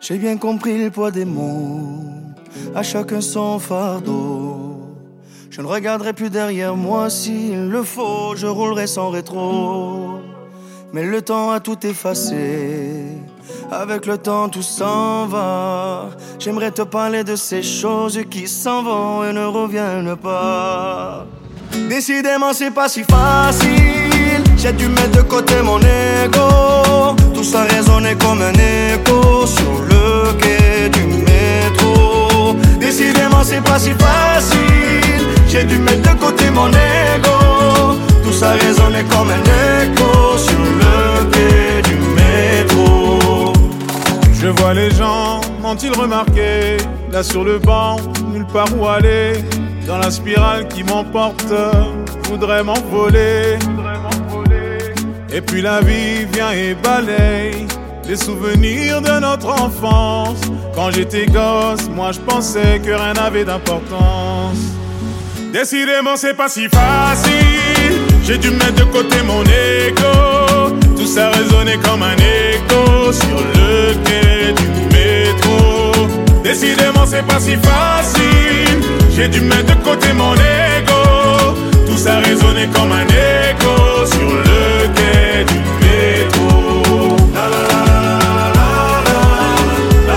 J'ai bien compris le poids des mots, à chacun son fardeau. Je ne regarderai plus derrière moi s'il le faut, je roulerai sans rétro. Mais le temps a tout effacé, avec le temps tout s'en va. J'aimerais te parler de ces choses qui s'en vont et ne reviennent pas. Décidément c'est pas si facile, j'ai dû mettre de côté mon ego. Tout ça résonnait comme un écho sur le quai du métro. Décidément c'est pas si facile, j'ai dû mettre de côté mon ego. Tout ça résonnait comme un écho sur le quai du métro. Je vois les gens, m'ont-ils remarqué? Là sur le banc, nulle part où aller. Dans la spirale qui m'emporte, voudrais m'envoler. Et puis la vie vient et balaye les souvenirs de notre enfance. Quand j'étais gosse, moi je pensais que rien n'avait d'importance. Décidément c'est pas si facile, j'ai dû mettre de côté mon ego. Tout ça résonnait comme un écho sur le quai du métro. Décidément c'est pas si facile, j'ai dû mettre de côté mon ego. Tout ça résonnait comme un écho sur le quai du métro. La la la la la la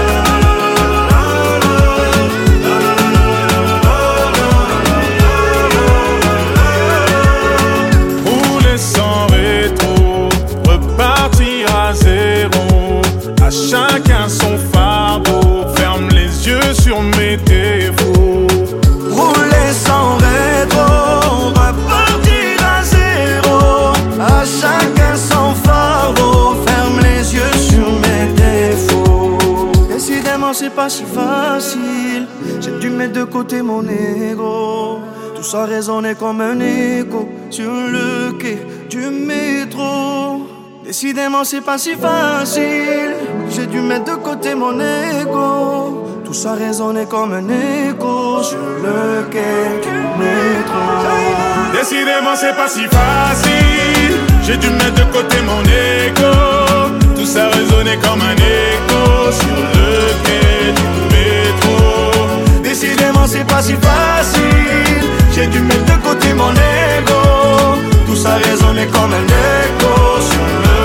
la. Rouler sans rétro, repartir à zéro. À chacun son fardeau, ferme les yeux sur mes défauts. Rouler sans rétro, repartir à zéro. À chacun son fardeau, ferme les yeux sur mes défauts. Décidément c'est pas si facile, j'ai dû mettre de côté mon ego. Tout ça résonnait comme un écho sur le quai du métro. Décidément c'est pas si facile, j'ai dû mettre de côté mon ego. Tout ça résonnait comme un écho sur le quai du métro. Décidément c'est pas si facile, j'ai dû mettre de côté mon ego. Tout ça résonnait comme un écho sur le quai du métro. Décidément c'est pas si facile, j'ai dû mettre de côté mon ego. Tout ça résonnait comme un écho sur le